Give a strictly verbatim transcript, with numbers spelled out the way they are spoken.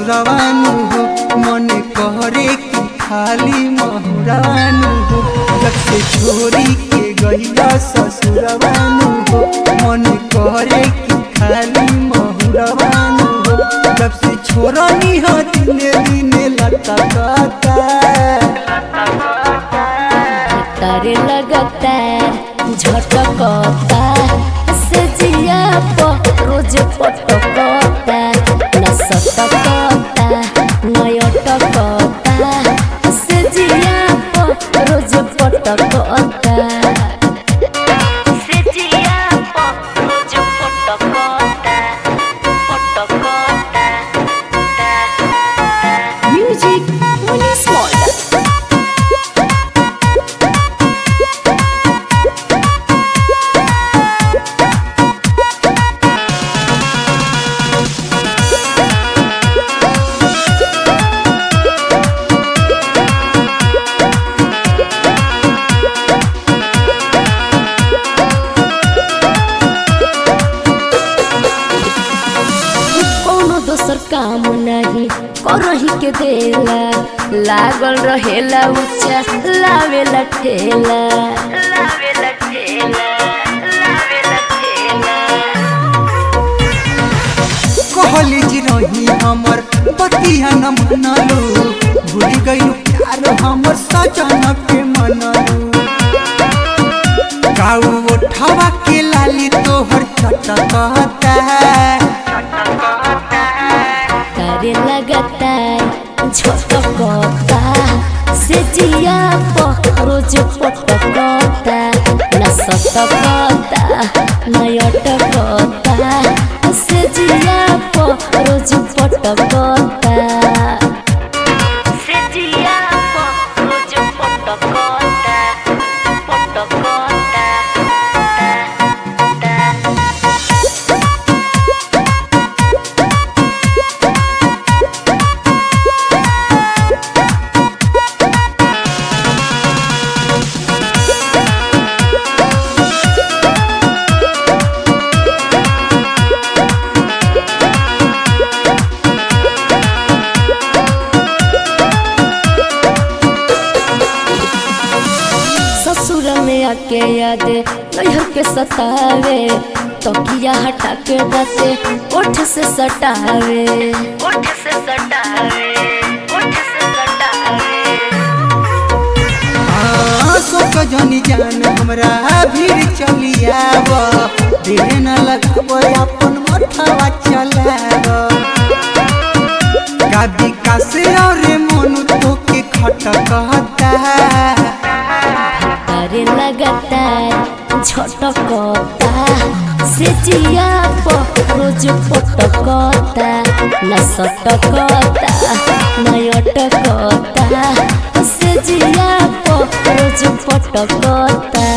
ससुरवानु हो मन कहरे की खाली महुरानु हो जब से छोरी के गईला ससुरवानु हो मन कहरे की खाली महुरानु हो जब से छोरनी हो दिने दिने लटकता तारे लगता झटकता से जिया पर रोज पटकता न सटकता न अटकता से जिया पर रोज पटकता से जिया पर रोज पटकता पटकता म्यूजिक मनी स्मॉल दोसर काम नहीं करही के देला लागल रहेला ऊंचा लावेला ठेला लावेला ठेला लावेला ठेला कहली जी रही हमर बतिया न मनलो भूल गइल प्यार हमर सजन के मनलो गाऊ उठावा के लाली तोहर चटकता तारे लगता झटकता से जिया पर रोज पटकता न सटकता न अटकता से जिया पर रोज पटकता से जिया पर रोज पटकता पटकता ससुर में आके याद नैहर के सतावे तकिया हटा के दाते ओठ से सटावे ओठ से सटावे ओठ से सटावे हां सो कजनी जान हमरा भीड़ चलियाव देर न लगब अपन मथवा चलाव गादी का से और मन तो के खटकता तारे लगता झटकता से जिया पर रोज पटकता न सटकता न अटकता से जिया पर रोज पटकता।